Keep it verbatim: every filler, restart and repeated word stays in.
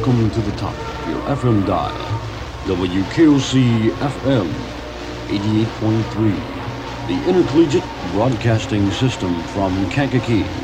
welcome to the top of your F M dial, W K O C F M eighty-eight point three, the Intercollegiate Broadcasting System from Kankakee.